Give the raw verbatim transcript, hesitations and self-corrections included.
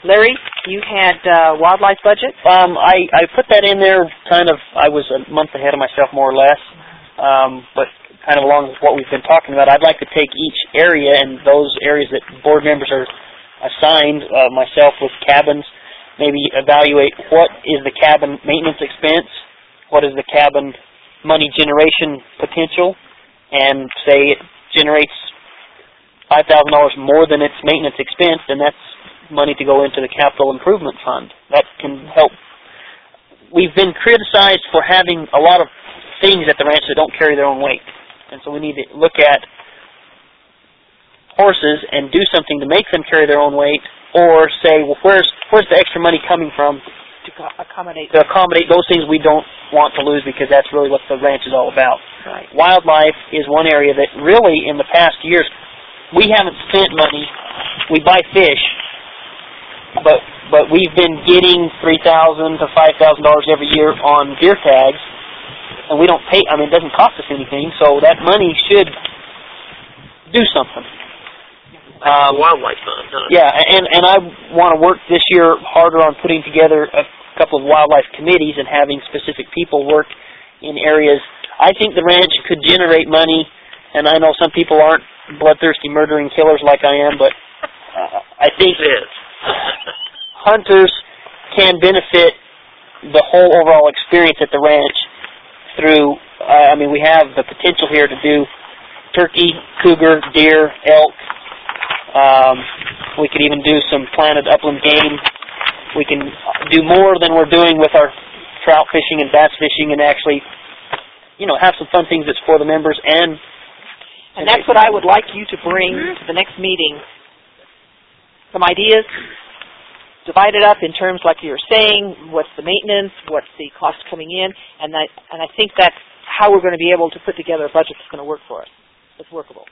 Larry, you had uh, wildlife budget? Um, I, I put that in there kind of, I was a month ahead of myself more or less, um, but kind of along with what we've been talking about. I'd like to take each area and those areas that board members are assigned, uh, myself with cabins, maybe evaluate what is the cabin maintenance expense, what is the cabin money generation potential, and say it generates five thousand dollars more than its maintenance expense, and that's money to go into the capital improvement fund. That can help. We've been criticized for having a lot of things at the ranch that don't carry their own weight, and so we need to look at horses and do something to make them carry their own weight, or say, well, where's where's the extra money coming from to accommodate to accommodate those things we don't want to lose, because that's really what the ranch is all about. Right. Wildlife is one area that really in the past years we haven't spent money. We buy fish, but but we've been getting three thousand to five thousand dollars every year on deer tags, and we don't pay. I mean, it doesn't cost us anything, so that money should do something. Um, wildlife fund, huh? Yeah, and and I want to work this year harder on putting together a couple of wildlife committees and having specific people work in areas. I think the ranch could generate money, and I know some people aren't bloodthirsty murdering killers like I am, but uh, I think hunters can benefit the whole overall experience at the ranch through, uh, I mean, we have the potential here to do turkey, cougar, deer, elk. Um, we could even do some planted upland game. We can do more than we're doing with our trout fishing and bass fishing, and actually, you know, have some fun things that's for the members. And and that's what I would like you to bring to the next meeting. Some ideas, divide it up in terms like you're saying, what's the maintenance, what's the cost coming in, and I, and I think that's how we're going to be able to put together a budget that's going to work for us. It's workable.